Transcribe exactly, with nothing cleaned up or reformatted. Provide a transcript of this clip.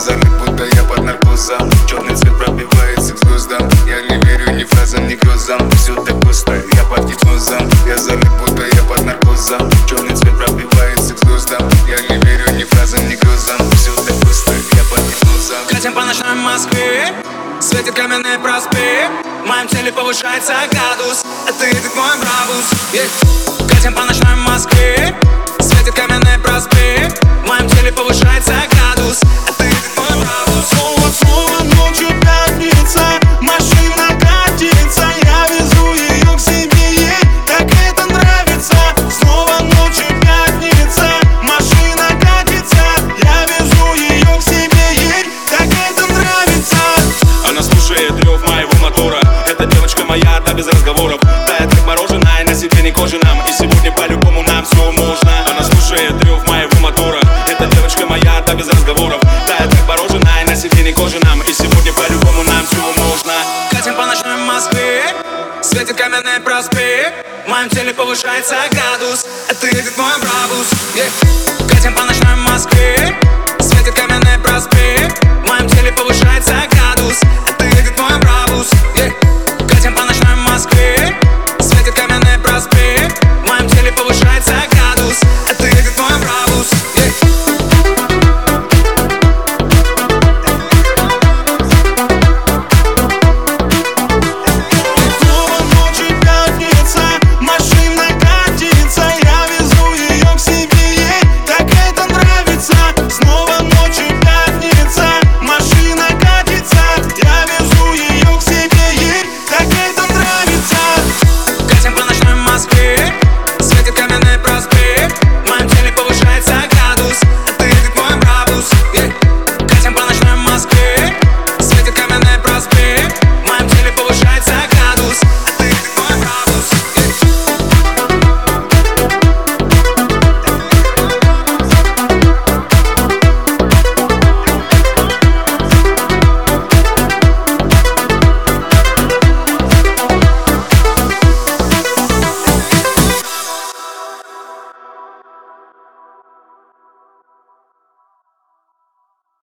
залип, будто я под наркозом. Черный цвет пробивается к звездам. Я не верю ни фразам, ни грезам. Все так пусто, я под гипнозом. Я залип, будто я под наркозом. Черный цвет пробивается к звездам. Я не верю ни фразам, ни грезам. Все так пусто, я под гипнозом. Катим по ночной Москве, светит каменный проспект. В моем теле повышается градус, а ты, ты мой бравус, yeah. Катим по ночной Москве, светит каменный проспект. В моем теле повышается градус, а ты, ты мой бравус. Снова, снова ночью пятница, машина катится, я везу ее к себе, ей так это нравится. Снова ночью пятница, машина катится, я везу ее к себе, ей так это нравится. Она слушает рев моего мотора. Эта девочка моя, да без разговоров. Тает как мороженое, на себе не кожаном. И сегодня по-любому нам все можно. Она слушает рев моего мотора. Эта девочка моя, да без разговоров. Тает как мороженое, на себе не кожаном. И сегодня по-любому нам все можно. Катим по ночной Москве, светит каменный проспект. В моем теле повышается градус, а ты, ты мой бравус.